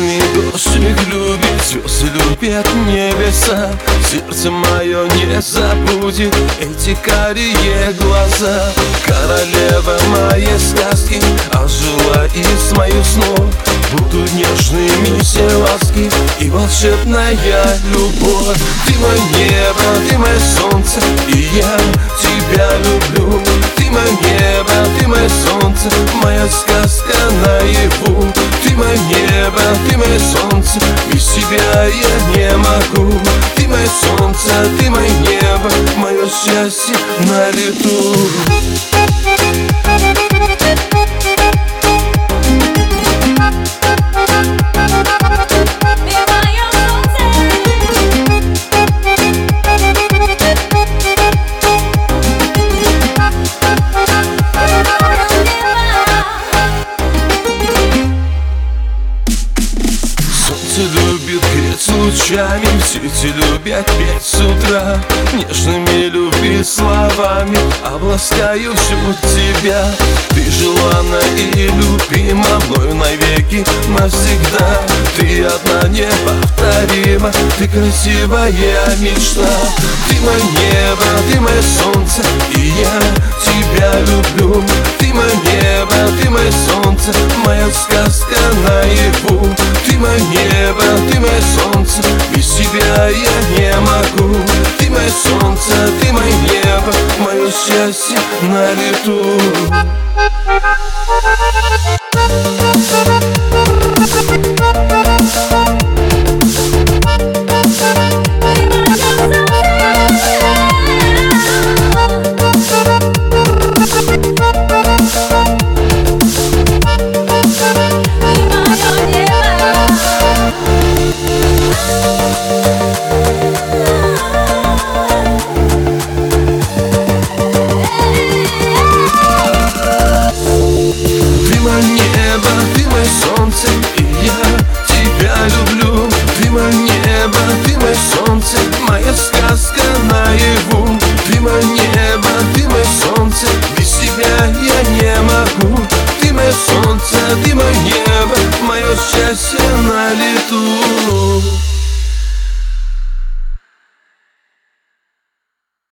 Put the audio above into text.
Нежный дождик любит, звезды любят небеса. Сердце мое не забудет эти карие глаза. Королева моей сказки ожила из моих снов. Будут нежными все ласки и волшебная любовь. Ты мое небо, ты мое солнце, и я тебя люблю. Ты мое небо, ты мое солнце, моя сказка наяву. Ты мое небо, ты мое солнце, без тебя я не могу. Ты мое солнце, ты мое небо, мое счастье на лету. Любит греть лучами, птицы любят петь с утра. Нежными любви словами обласкаю всю тебя. Ты желанна и любима мною навеки, навсегда. Ты одна неповторима, ты красивая мечта. Ты мое небо, ты мое солнце, и я тебя люблю. Ты мое небо, ты мое солнце, моя сказка наяву. Ты мое небо, ты мое солнце, без тебя я не могу. Ты мое солнце, ты мое небо, мое счастье на лету. Солнце, и я тебя люблю. Ты мое небо, ты мое солнце, моя сказка наяву. Ты мое небо, ты мое солнце, без тебя я не могу. Ты мое солнце, ты мое небо, мое счастье на лету.